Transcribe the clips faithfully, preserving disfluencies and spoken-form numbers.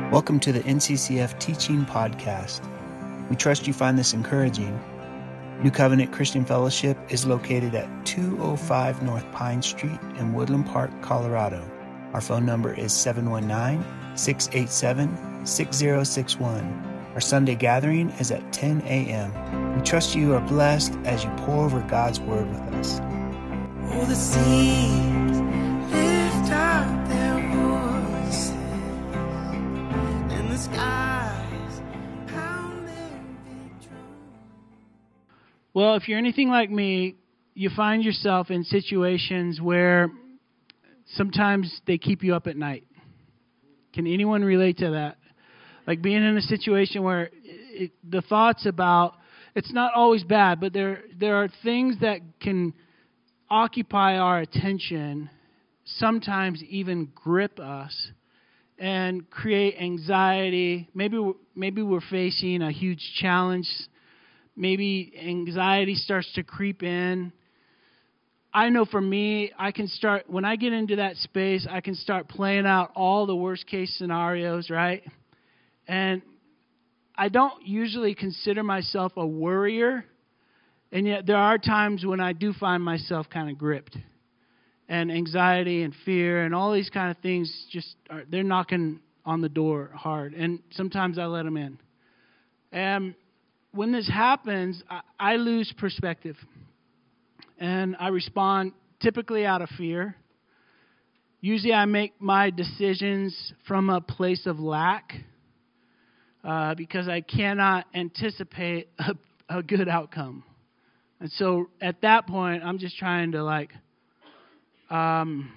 Welcome to the N C C F Teaching Podcast. We trust you find this encouraging. New Covenant Christian Fellowship is located at two oh five North Pine Street in Woodland Park, Colorado. Our phone number is seven one nine, six eight seven, six zero six one. Our Sunday gathering is at ten a.m. We trust you are blessed as you pour over God's Word with us. Oh, the seas lift up their voices, and the skies pound their big drums. Well, if you're anything like me, you find yourself in situations where sometimes they keep you up at night. Can anyone relate to that? Like being in a situation where it, the thoughts about, it's not always bad, but there there are things that can occupy our attention, sometimes even grip us, and create anxiety. Maybe we're, maybe we're facing a huge challenge. Maybe anxiety starts to creep in. I know for me, I can start, when I get into that space, I can start playing out all the worst case scenarios, right? And I don't usually consider myself a worrier, and yet there are times when I do find myself kind of gripped. And anxiety and fear and all these kind of things just are, they're knocking on the door hard. And sometimes I let them in. And when this happens, I, I lose perspective. And I respond typically out of fear. Usually I make my decisions from a place of lack. Uh, because I cannot anticipate a, a good outcome. And so at that point, I'm just trying to like um,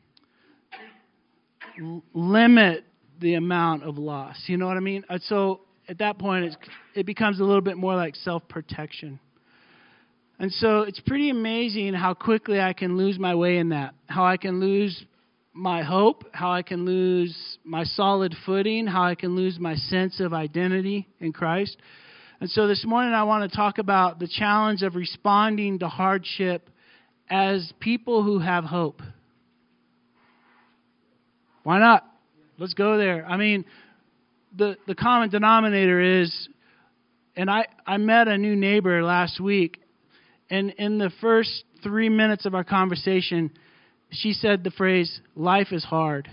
l- limit the amount of loss. You know what I mean? And so at that point, it's, it becomes a little bit more like self-protection. And so it's pretty amazing how quickly I can lose my way in that, how I can lose my hope, how I can lose my solid footing, how I can lose my sense of identity in Christ. And so this morning I want to talk about the challenge of responding to hardship as people who have hope. Why not? Let's go there. I mean, the, the common denominator is, and I, I met a new neighbor last week, and in the first three minutes of our conversation, she said the phrase, "Life is hard."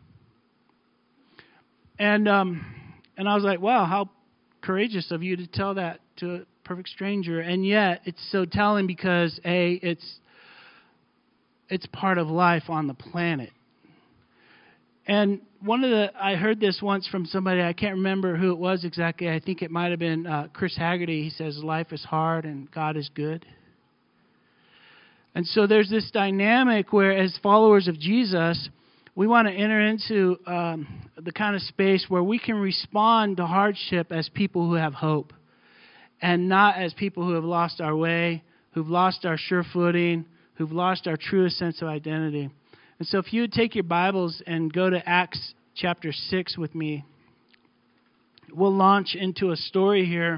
And um, and I was like, wow, how courageous of you to tell that to a perfect stranger. And yet, it's so telling because, A, it's it's part of life on the planet. And one of the, I heard this once from somebody, I can't remember who it was exactly. I think it might have been uh, Chris Haggerty. He says, life is hard and God is good. And so there's this dynamic where, as followers of Jesus, we want to enter into um, the kind of space where we can respond to hardship as people who have hope, and not as people who have lost our way, who've lost our sure footing, who've lost our truest sense of identity. And so if you would take your Bibles and go to Acts chapter six with me, we'll launch into a story here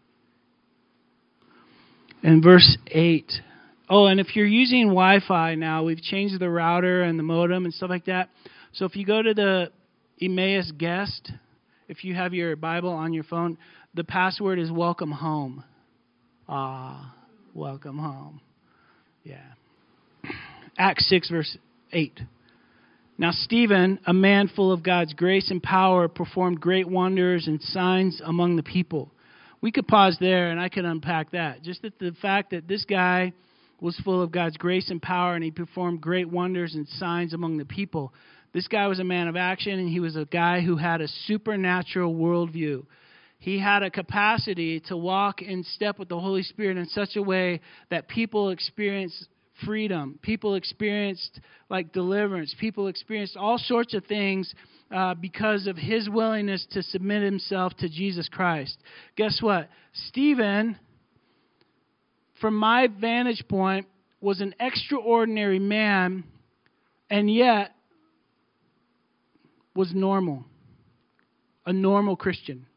in verse eight. Oh, and if you're using Wi-Fi now, we've changed the router and the modem and stuff like that. So if you go to the Emmaus guest, if you have your Bible on your phone, the password is welcome home. Ah, welcome home. Yeah. Acts six, verse eight. Now Stephen, a man full of God's grace and power, performed great wonders and signs among the people. We could pause there and I could unpack that. Just that the fact that this guy was full of God's grace and power, and he performed great wonders and signs among the people. This guy was a man of action, and he was a guy who had a supernatural worldview. He had a capacity to walk in step with the Holy Spirit in such a way that people experienced freedom. People experienced like deliverance. People experienced all sorts of things uh, because of his willingness to submit himself to Jesus Christ. Guess what? Stephen, from my vantage point, was an extraordinary man, and yet was normal. A normal Christian.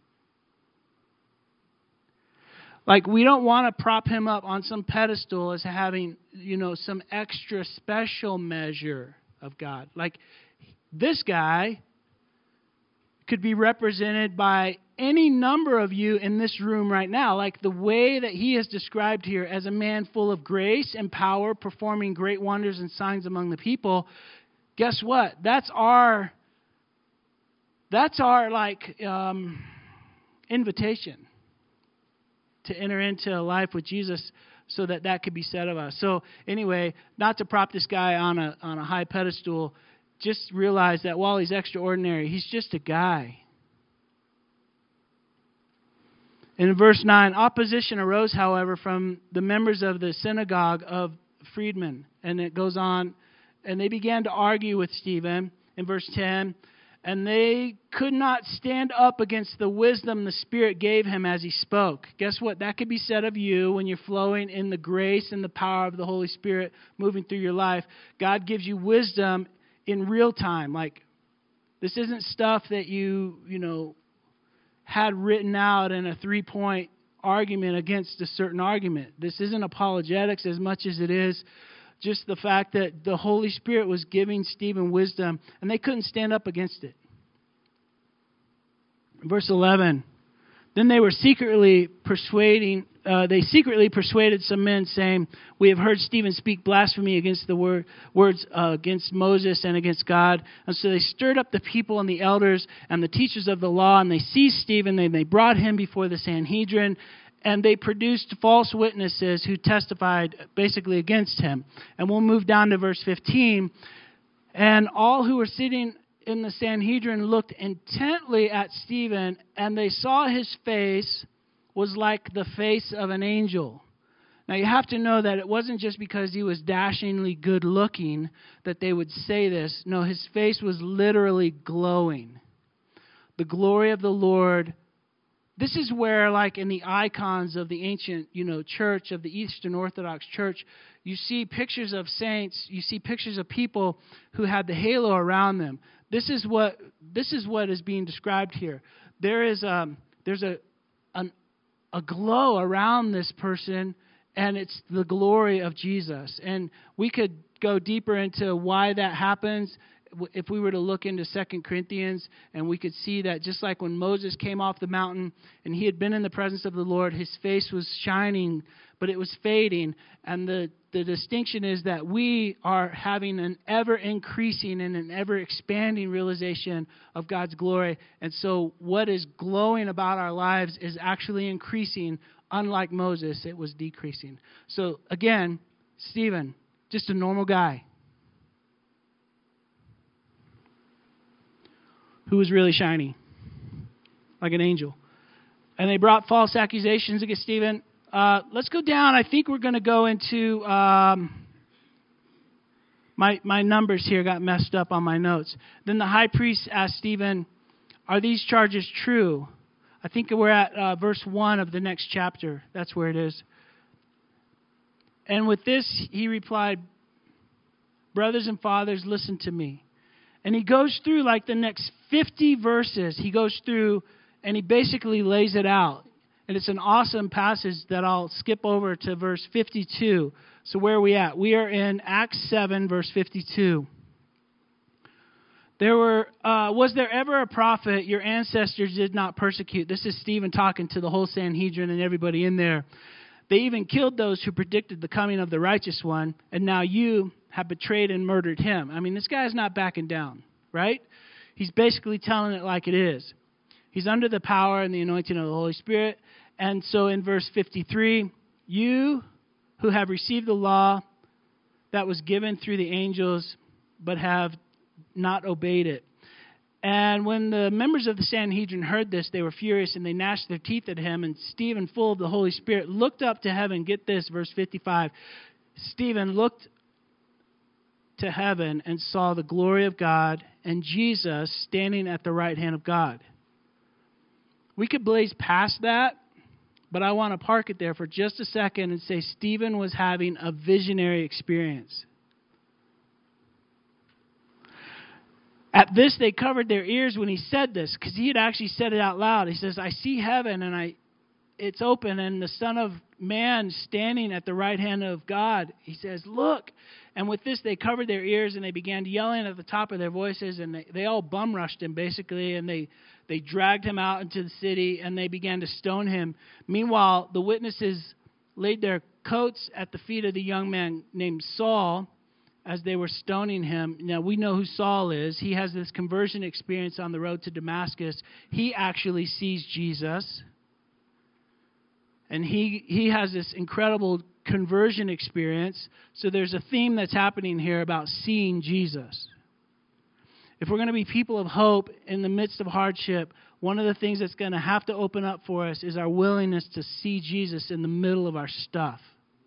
Like, we don't want to prop him up on some pedestal as having, you know, some extra special measure of God. Like, this guy could be represented by any number of you in this room right now. Like the way that he is described here as a man full of grace and power, performing great wonders and signs among the people. Guess what? That's our, that's our like um, invitation to enter into a life with Jesus, so that that could be said of us. So anyway, not to prop this guy on a on a high pedestal, just realize that while he's extraordinary, he's just a guy. In verse nine, opposition arose, however, from the members of the synagogue of freedmen. And it goes on, and they began to argue with Stephen in verse ten. And they could not stand up against the wisdom the Spirit gave him as he spoke. Guess what? That could be said of you when you're flowing in the grace and the power of the Holy Spirit moving through your life. God gives you wisdom in real time. Like, this isn't stuff that you, you know, had written out in a three-point argument against a certain argument. This isn't apologetics as much as it is just the fact that the Holy Spirit was giving Stephen wisdom, and they couldn't stand up against it. Verse eleven, then they were secretly persuading, uh, they secretly persuaded some men, saying, we have heard Stephen speak blasphemy against the word, words uh, against Moses and against God. And so they stirred up the people and the elders and the teachers of the law, and they seized Stephen, and they brought him before the Sanhedrin. And they produced false witnesses who testified basically against him. And we'll move down to verse fifteen. And all who were sitting in the Sanhedrin looked intently at Stephen, and they saw his face was like the face of an angel. Now you have to know that it wasn't just because he was dashingly good looking that they would say this. No, his face was literally glowing. The glory of the Lord. This is where, like in the icons of the ancient, you know, church, of the Eastern Orthodox Church, you see pictures of saints, you see pictures of people who had the halo around them. This is what this is what is being described here. There is um there's a an, a glow around this person, and it's the glory of Jesus. And we could go deeper into why that happens. If we were to look into Second Corinthians, and we could see that just like when Moses came off the mountain and he had been in the presence of the Lord, his face was shining, but it was fading. And the, the distinction is that we are having an ever-increasing and an ever-expanding realization of God's glory. And so what is glowing about our lives is actually increasing. Unlike Moses, it was decreasing. So again, Stephen, just a normal guy who was really shiny, like an angel. And they brought false accusations against Stephen. Uh, let's go down. I think we're going to go into... Um, my, my numbers here got messed up on my notes. Then the high priest asked Stephen, are these charges true? I think we're at uh, verse one of the next chapter. That's where it is. And with this, he replied, brothers and fathers, listen to me. And he goes through like the next fifty verses. He goes through and he basically lays it out. And it's an awesome passage that I'll skip over to verse fifty-two. So where are we at? We are in Acts seven, verse fifty-two. There were, uh, was there ever a prophet your ancestors did not persecute? This is Stephen talking to the whole Sanhedrin and everybody in there. They even killed those who predicted the coming of the righteous one. And now you have betrayed and murdered him. I mean, this guy's not backing down, right? He's basically telling it like it is. He's under the power and the anointing of the Holy Spirit. And so in verse fifty-three, you who have received the law that was given through the angels, but have not obeyed it. And when the members of the Sanhedrin heard this, they were furious and they gnashed their teeth at him. And Stephen, full of the Holy Spirit, looked up to heaven. Get this, verse fifty-five. Stephen looked to heaven and saw the glory of God and Jesus standing at the right hand of God. We could blaze past that, but I want to park it there for just a second and say Stephen was having a visionary experience. At this, they covered their ears when he said this, because he had actually said it out loud. He says, I see heaven and I it's open, and the Son of Man standing at the right hand of God, he says, look. And with this, they covered their ears, and they began yelling at the top of their voices, and they, they all bum rushed him, basically, and they, they dragged him out into the city, and they began to stone him. Meanwhile, the witnesses laid their coats at the feet of the young man named Saul as they were stoning him. Now, we know who Saul is. He has this conversion experience on the road to Damascus. He actually sees Jesus. And he, he has this incredible conversion experience. So there's a theme that's happening here about seeing Jesus. If we're going to be people of hope in the midst of hardship, one of the things that's going to have to open up for us is our willingness to see Jesus in the middle of our stuff.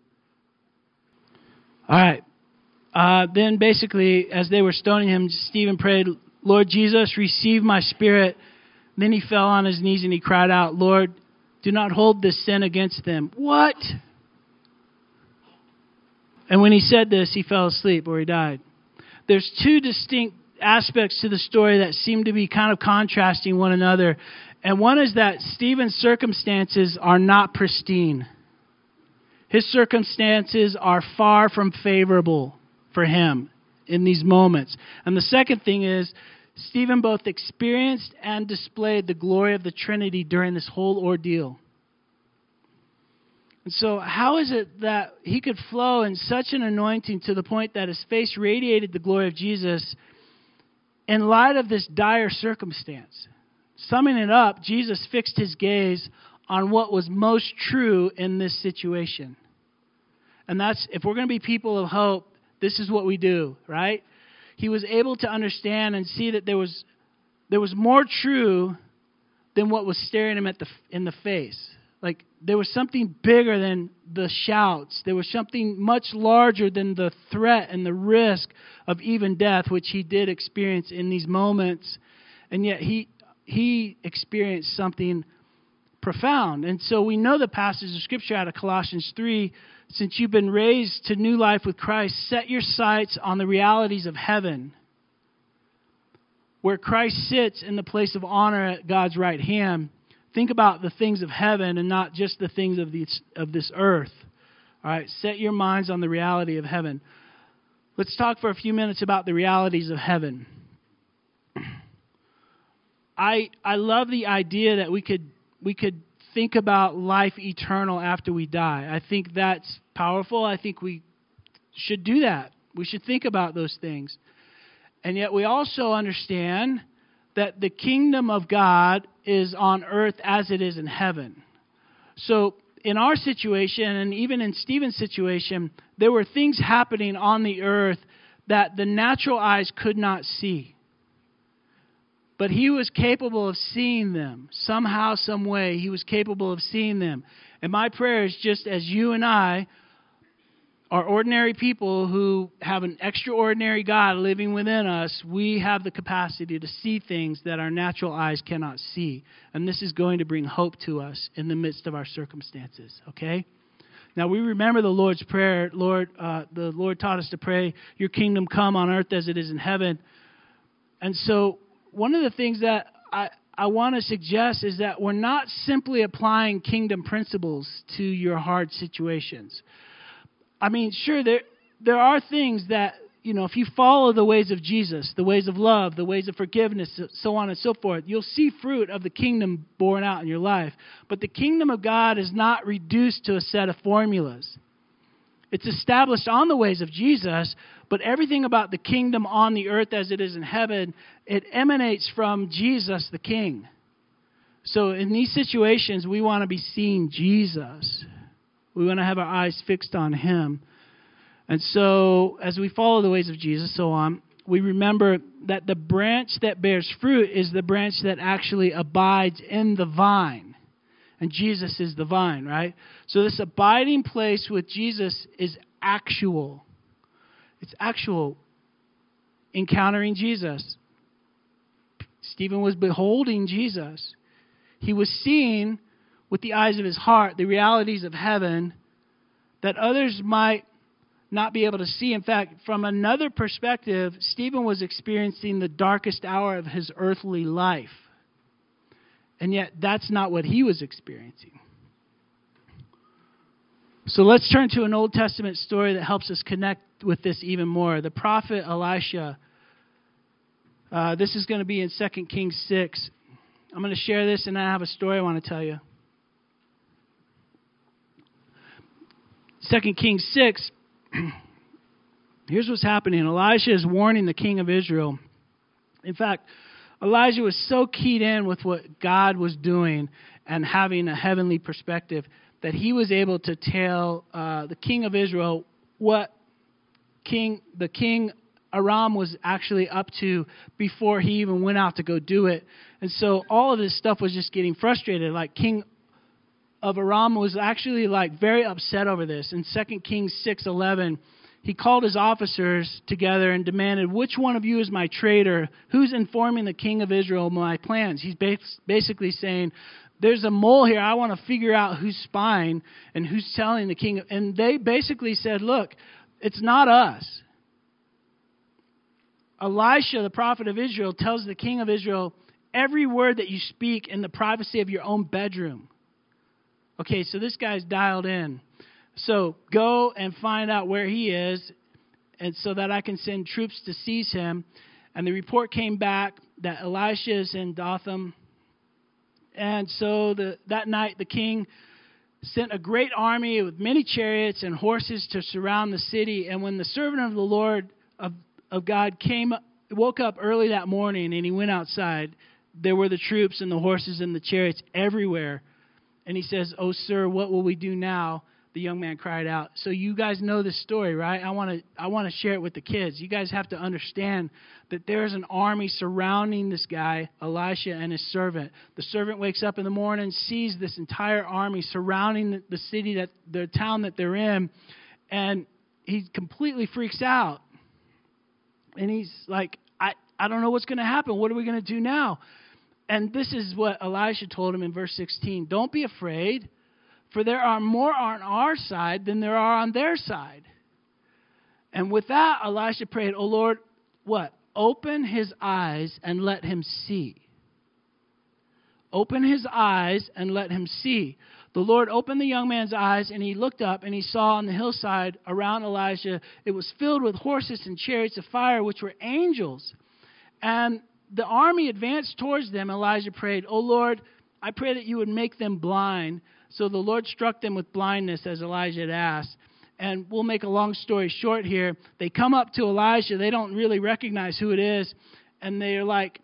All right. Uh, then basically, as they were stoning him, Stephen prayed, Lord Jesus, receive my spirit. Then he fell on his knees and he cried out, Lord, do not hold this sin against them. What? And when he said this, he fell asleep or he died. There's two distinct aspects to the story that seem to be kind of contrasting one another. And one is that Stephen's circumstances are not pristine. His circumstances are far from favorable for him in these moments. And the second thing is, Stephen both experienced and displayed the glory of the Trinity during this whole ordeal. And so how is it that he could flow in such an anointing to the point that his face radiated the glory of Jesus in light of this dire circumstance? Summing it up, Jesus fixed his gaze on what was most true in this situation. And that's, if we're going to be people of hope, this is what we do, right? He was able to understand and see that there was there was more true than what was staring him at the in the face. Like, there was something bigger than the shouts. There was something much larger than the threat and the risk of even death, which he did experience in these moments. And yet he he experienced something profound. And so we know the passage of Scripture out of Colossians three, since you've been raised to new life with Christ, set your sights on the realities of heaven, where Christ sits in the place of honor at God's right hand. Think about the things of heaven and not just the things of this, of this earth. All right, set your minds on the reality of heaven. Let's talk for a few minutes about the realities of heaven. I I love the idea that we could we could think about life eternal after we die. I think that's powerful. I think we should do that. We should think about those things. And yet we also understand that the kingdom of God is on earth as it is in heaven. So in our situation, and even in Stephen's situation, there were things happening on the earth that the natural eyes could not see. But he was capable of seeing them. Somehow, some way, he was capable of seeing them. And my prayer is, just as you and I are ordinary people who have an extraordinary God living within us, we have the capacity to see things that our natural eyes cannot see. And this is going to bring hope to us in the midst of our circumstances, okay? Now, we remember the Lord's Prayer. Lord, uh, the Lord taught us to pray, your kingdom come on earth as it is in heaven. And so one of the things that I, I want to suggest is that we're not simply applying kingdom principles to your hard situations. I mean, sure, there there are things that, you know, if you follow the ways of Jesus, the ways of love, the ways of forgiveness, so on and so forth, you'll see fruit of the kingdom born out in your life. But the kingdom of God is not reduced to a set of formulas. It's established on the ways of Jesus, but everything about the kingdom on the earth as it is in heaven, it emanates from Jesus the King. So in these situations, we want to be seeing Jesus. We want to have our eyes fixed on Him. And so as we follow the ways of Jesus, so on, we remember that the branch that bears fruit is the branch that actually abides in the vine. And Jesus is the vine, right? So this abiding place with Jesus is actual. It's actual. Encountering Jesus. Stephen was beholding Jesus. He was seeing with the eyes of his heart the realities of heaven that others might not be able to see. In fact, from another perspective, Stephen was experiencing the darkest hour of his earthly life. And yet, that's not what he was experiencing. So let's turn to an Old Testament story that helps us connect with this even more. The prophet Elisha. Uh, this is going to be in Second Kings six. I'm going to share this, and I have a story I want to tell you. Second Kings six. Here's what's happening. Elisha is warning the king of Israel. In fact, Elijah was so keyed in with what God was doing and having a heavenly perspective that he was able to tell uh, the king of Israel what king the king Aram was actually up to before he even went out to go do it. And so all of this stuff was just getting frustrated. Like King of Aram was actually like very upset over this. In Second Kings six eleven, he called his officers together and demanded, which one of you is my traitor? Who's informing the king of Israel my plans? He's basically saying, there's a mole here. I want to figure out who's spying and who's telling the king. And they basically said, look, it's not us. Elisha, the prophet of Israel, tells the king of Israel every word that you speak in the privacy of your own bedroom. Okay, so this guy's dialed in. So go and find out where he is, and so that I can send troops to seize him. And the report came back that Elisha is in Dothan. And so the, that night the king sent a great army with many chariots and horses to surround the city. And when the servant of the Lord of, of God came, woke up early that morning and he went outside, there were the troops and the horses and the chariots everywhere. And he says, "Oh, sir, what will we do now?" The young man cried out. So you guys know this story, right? I want to I want to share it with the kids. You guys have to understand that there's an army surrounding this guy, Elisha, and his servant. The servant wakes up in the morning, sees this entire army surrounding the, the city, that the town that they're in, and he completely freaks out. And he's like, I, I don't know what's going to happen. What are we going to do now? And this is what Elisha told him in verse sixteen. Don't be afraid. For there are more on our side than there are on their side. And with that, Elisha prayed, "Oh Lord, what? Open his eyes and let him see." Open his eyes and let him see. The Lord opened the young man's eyes, and he looked up, and he saw on the hillside around Elisha, it was filled with horses and chariots of fire, which were angels. And the army advanced towards them. Elijah prayed, "Oh Lord, I pray that you would make them blind." So the Lord struck them with blindness as Elijah had asked. And we'll make a long story short here. They come up to Elijah. They don't really recognize who it is. And they're like,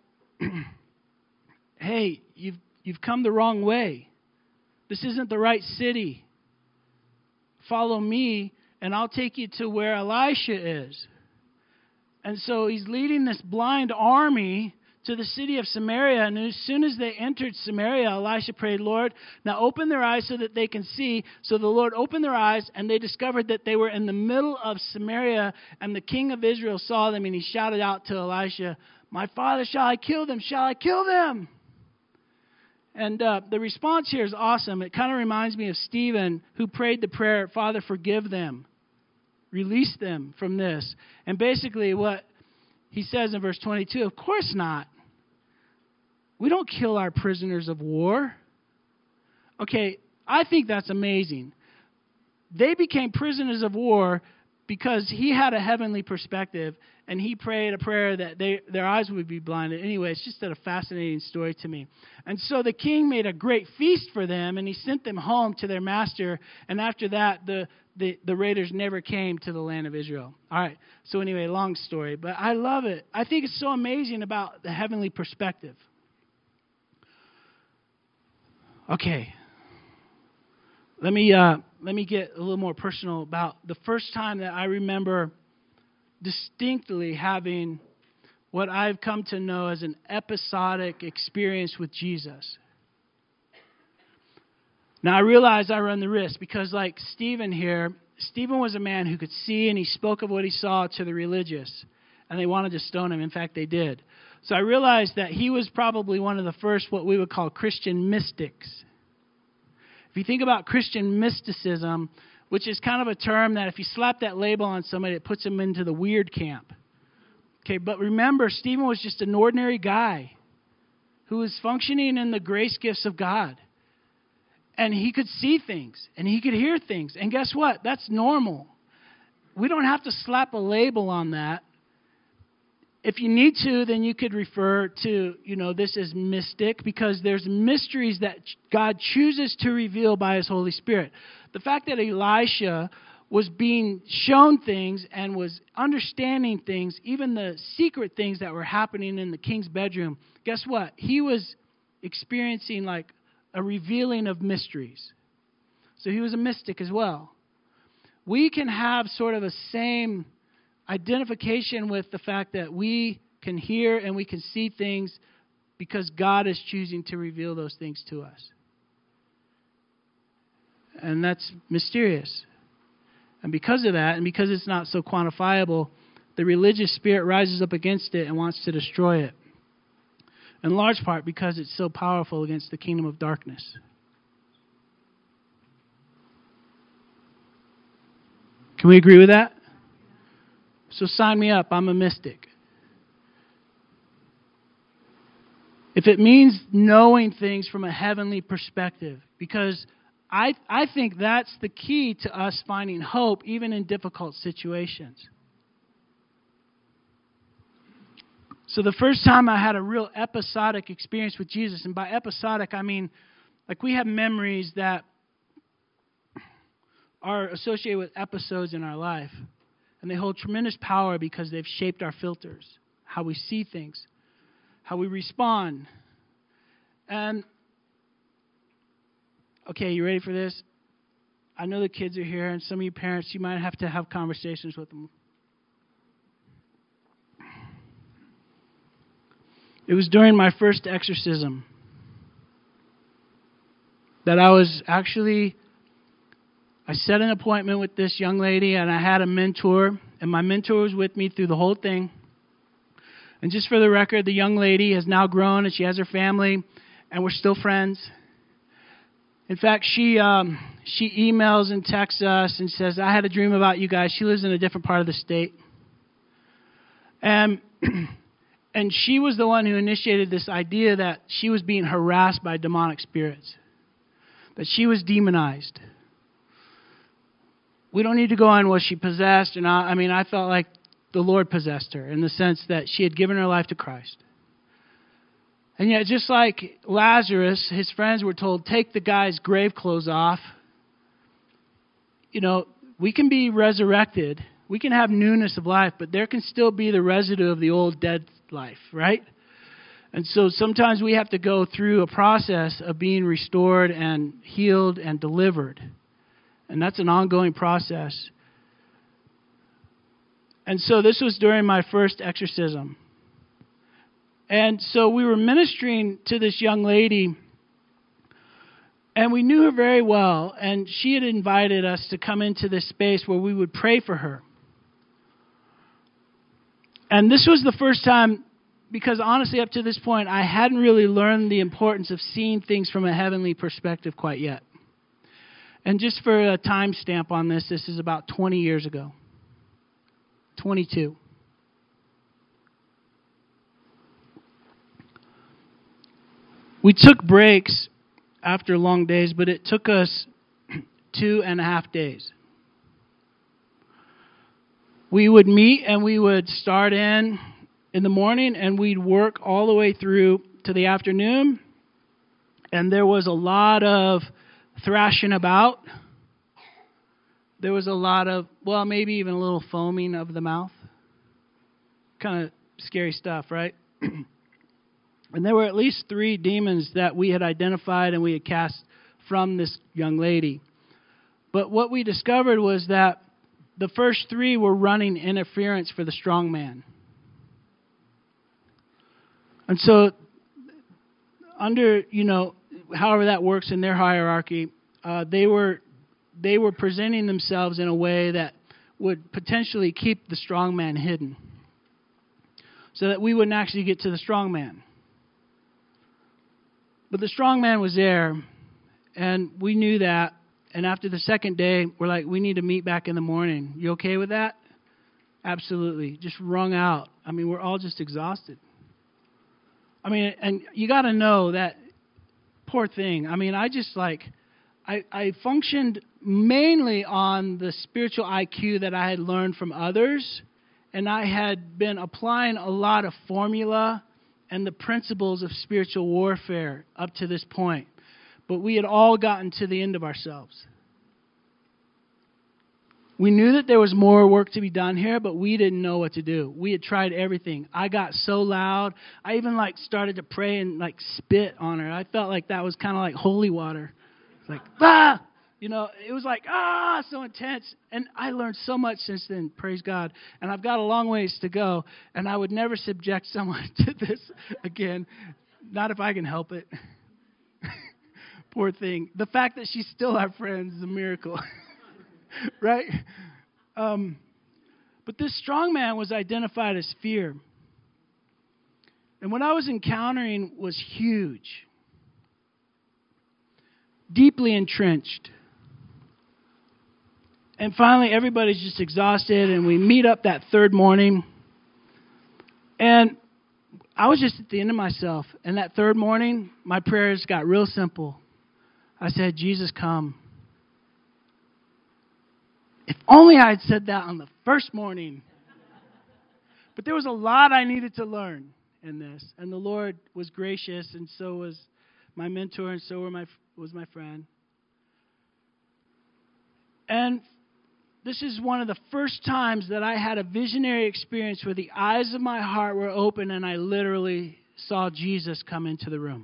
"Hey, you've you've come the wrong way. This isn't the right city. Follow me, and I'll take you to where Elisha is." And so he's leading this blind army to the city of Samaria. And as soon as they entered Samaria, Elisha prayed, "Lord, now open their eyes so that they can see." So the Lord opened their eyes, and they discovered that they were in the middle of Samaria. And the king of Israel saw them, and he shouted out to Elisha, "My father, shall I kill them? Shall I kill them?" And uh, the response here is awesome. It kind of reminds me of Stephen, who prayed the prayer, "Father, forgive them. Release them from this." And basically what he says in verse twenty-two, of course not. We don't kill our prisoners of war. Okay, I think that's amazing. They became prisoners of war because he had a heavenly perspective, and he prayed a prayer that they, their eyes would be blinded. Anyway, it's just a fascinating story to me. And so the king made a great feast for them, and he sent them home to their master. And after that, the, the, the raiders never came to the land of Israel. All right, so anyway, long story. But I love it. I think it's so amazing about the heavenly perspective. Okay, let me uh, let me get a little more personal about the first time that I remember distinctly having what I've come to know as an episodic experience with Jesus. Now, I realize I run the risk because, like Stephen here, Stephen was a man who could see, and he spoke of what he saw to the religious, and they wanted to stone him. In fact, they did. So I realized that he was probably one of the first what we would call Christian mystics. If you think about Christian mysticism, which is kind of a term that if you slap that label on somebody, it puts them into the weird camp. Okay, but remember, Stephen was just an ordinary guy who was functioning in the grace gifts of God. And he could see things, and he could hear things. And guess what? That's normal. We don't have to slap a label on that. If you need to, then you could refer to, you know, this as mystic, because there's mysteries that God chooses to reveal by his Holy Spirit. The fact that Elisha was being shown things and was understanding things, even the secret things that were happening in the king's bedroom, guess what? He was experiencing like a revealing of mysteries. So he was a mystic as well. We can have sort of a same identification with the fact that we can hear and we can see things because God is choosing to reveal those things to us. And that's mysterious. And because of that, and because it's not so quantifiable, the religious spirit rises up against it and wants to destroy it. In large part because it's so powerful against the kingdom of darkness. Can we agree with that? So sign me up. I'm a mystic. If it means knowing things from a heavenly perspective, because I I think that's the key to us finding hope even in difficult situations. So the first time I had a real episodic experience with Jesus, and by episodic I mean like we have memories that are associated with episodes in our life. And they hold tremendous power because they've shaped our filters, how we see things, how we respond. And, okay, you ready for this? I know the kids are here, and some of you parents, you might have to have conversations with them. It was during my first exorcism that I was actually... I set an appointment with this young lady, and I had a mentor, and my mentor was with me through the whole thing. And just for the record, the young lady has now grown, and she has her family, and we're still friends. In fact, she um, she emails and texts us and says, I had a dream about you guys. She lives in a different part of the state. And, and she was the one who initiated this idea that she was being harassed by demonic spirits, that she was demonized. We don't need to go on was she possessed or not. I mean, I felt like the Lord possessed her in the sense that she had given her life to Christ. And yet, just like Lazarus, his friends were told, take the guy's grave clothes off. You know, we can be resurrected. We can have newness of life, but there can still be the residue of the old dead life, right? And so sometimes we have to go through a process of being restored and healed and delivered. And that's an ongoing process. And so this was during my first exorcism. And so we were ministering to this young lady, and we knew her very well, and she had invited us to come into this space where we would pray for her. And this was the first time, because honestly up to this point, I hadn't really learned the importance of seeing things from a heavenly perspective quite yet. And just for a time stamp on this, this is about twenty years ago. twenty-two. We took breaks after long days, but it took us two and a half days. We would meet and we would start in in the morning and we'd work all the way through to the afternoon. And there was a lot of thrashing about. There was a lot of, well, maybe even a little foaming of the mouth. Kind of scary stuff, right? And there were at least three demons that we had identified and we had cast from this young lady. But what we discovered was that the first three were running interference for the strong man. And so, under, you know, however that works in their hierarchy, uh, they were they were presenting themselves in a way that would potentially keep the strong man hidden, so that we wouldn't actually get to the strong man. But the strong man was there, and we knew that. And after the second day, we're like, we need to meet back in the morning. You okay with that? Absolutely. Just wrung out. I mean, we're all just exhausted. I mean, and you got to know that poor thing. I mean, I just like, I, I functioned mainly on the spiritual I Q that I had learned from others, and I had been applying a lot of formula and the principles of spiritual warfare up to this point. But we had all gotten to the end of ourselves. We knew that there was more work to be done here, but we didn't know what to do. We had tried everything. I got so loud. I even like started to pray and like spit on her. I felt like that was kind of like holy water. It's like, ah! You know, it was like, ah, so intense. And I learned so much since then, praise God. And I've got a long ways to go. And I would never subject someone to this again. Not if I can help it. Poor thing. The fact that she's still our friend is a miracle. Right? Um, but this strong man was identified as fear. And what I was encountering was huge. Deeply entrenched. And finally, everybody's just exhausted, and we meet up that third morning. And I was just at the end of myself. And that third morning, my prayers got real simple. I said, Jesus, come. If only I had said that on the first morning. But there was a lot I needed to learn in this. And the Lord was gracious, and so was my mentor, and so were my, was my friend. And this is one of the first times that I had a visionary experience where the eyes of my heart were open, and I literally saw Jesus come into the room.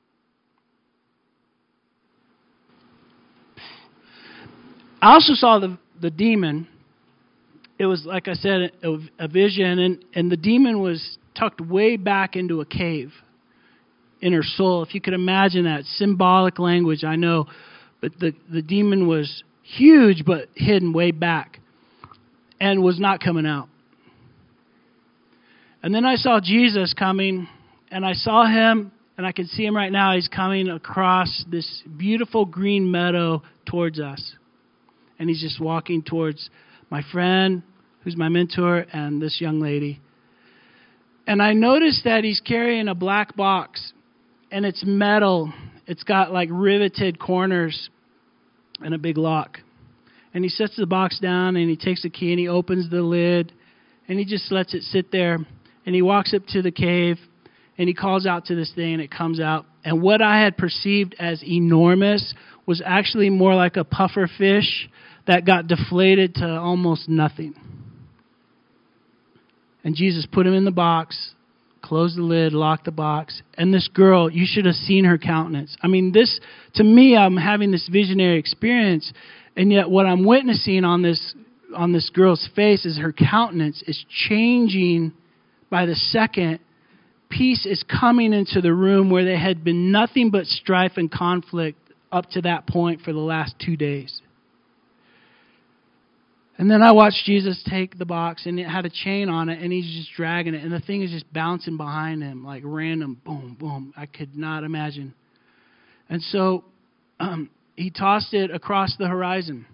I also saw the the demon. It was, like I said, a, a vision, and, and the demon was tucked way back into a cave in her soul. If you could imagine that, symbolic language, I know, but the, the demon was huge but hidden way back and was not coming out. And then I saw Jesus coming, and I saw him, and I can see him right now. He's coming across this beautiful green meadow towards us. And he's just walking towards my friend, who's my mentor, and this young lady. And I noticed that he's carrying a black box, and it's metal. It's got like riveted corners and a big lock. And he sets the box down, and he takes the key, and he opens the lid, and he just lets it sit there. And he walks up to the cave, and he calls out to this thing, and it comes out. And what I had perceived as enormous was actually more like a puffer fish that got deflated to almost nothing. And Jesus put him in the box, closed the lid, locked the box. And this girl, you should have seen her countenance. I mean, this, to me, I'm having this visionary experience, and yet what I'm witnessing on this on this girl's face is her countenance is changing by the second. Peace is coming into the room where there had been nothing but strife and conflict up to that point for the last two days. And then I watched Jesus take the box, and it had a chain on it, and he's just dragging it. And the thing is just bouncing behind him, like random, boom, boom. I could not imagine. And so um, he tossed it across the horizon.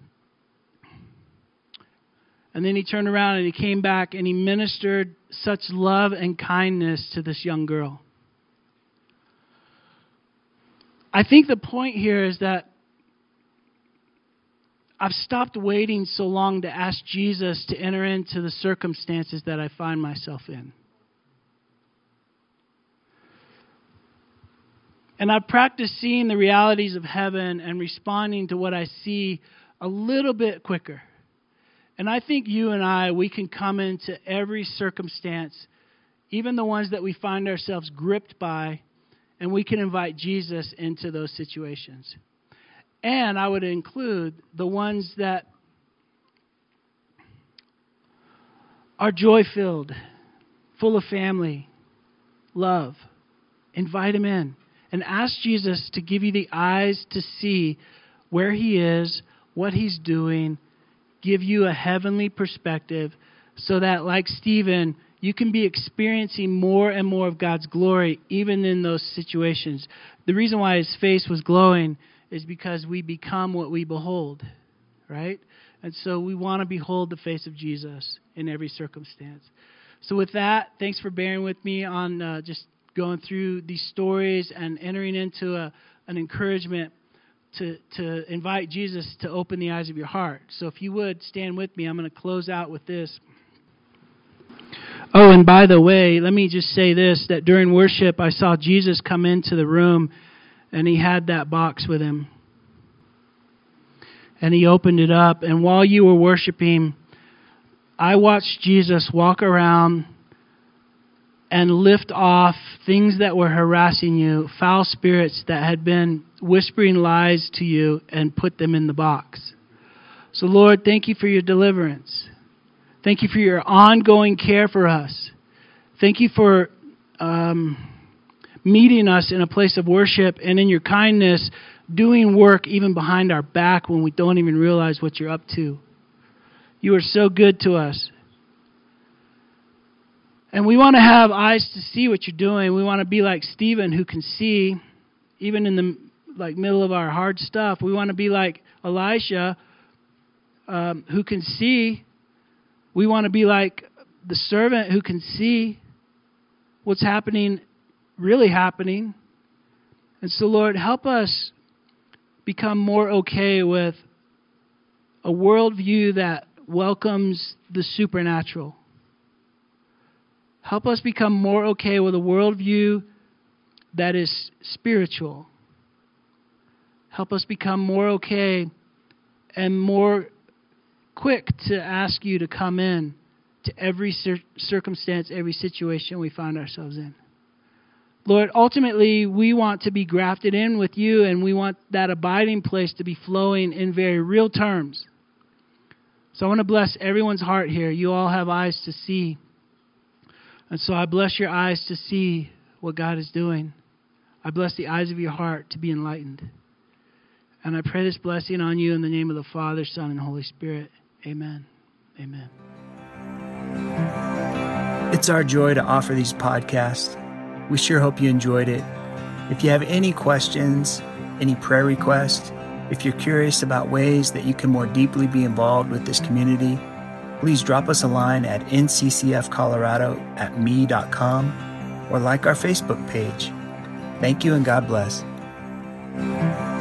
And then he turned around, and he came back, and he ministered such love and kindness to this young girl. I think the point here is that I've stopped waiting so long to ask Jesus to enter into the circumstances that I find myself in. And I've practiced seeing the realities of heaven and responding to what I see a little bit quicker. And I think you and I, we can come into every circumstance, even the ones that we find ourselves gripped by, and we can invite Jesus into those situations. And I would include the ones that are joy-filled, full of family, love. Invite him in and ask Jesus to give you the eyes to see where he is, what he's doing, give you a heavenly perspective so that, like Stephen, you can be experiencing more and more of God's glory even in those situations. The reason why his face was glowing is because we become what we behold, right? And so we want to behold the face of Jesus in every circumstance. So with that, thanks for bearing with me on uh, just going through these stories and entering into a, an encouragement to, to invite Jesus to open the eyes of your heart. So if you would, stand with me. I'm going to close out with this. Oh, and by the way, let me just say this, that during worship, I saw Jesus come into the room, and he had that box with him. And he opened it up, and while you were worshiping, I watched Jesus walk around and lift off things that were harassing you, foul spirits that had been whispering lies to you, and put them in the box. So, Lord, thank you for your deliverance. Thank you for your ongoing care for us. Thank you for um, meeting us in a place of worship, and in your kindness, doing work even behind our back when we don't even realize what you're up to. You are so good to us. And we want to have eyes to see what you're doing. We want to be like Stephen, who can see, even in the like middle of our hard stuff. We want to be like Elisha, um, who can see. We want to be like the servant who can see what's happening, really happening. And so, Lord, help us become more okay with a worldview that welcomes the supernatural. Help us become more okay with a worldview that is spiritual. Help us become more okay and more quick to ask you to come in to every cir- circumstance, every situation we find ourselves in. Lord, ultimately, we want to be grafted in with you, and we want that abiding place to be flowing in very real terms. So I want to bless everyone's heart here. You all have eyes to see. And so I bless your eyes to see what God is doing. I bless the eyes of your heart to be enlightened. And I pray this blessing on you in the name of the Father, Son, and Holy Spirit. Amen. Amen. It's our joy to offer these podcasts. We sure hope you enjoyed it. If you have any questions, any prayer requests, if you're curious about ways that you can more deeply be involved with this community, please drop us a line at n c c f colorado at me dot com or like our Facebook page. Thank you and God bless.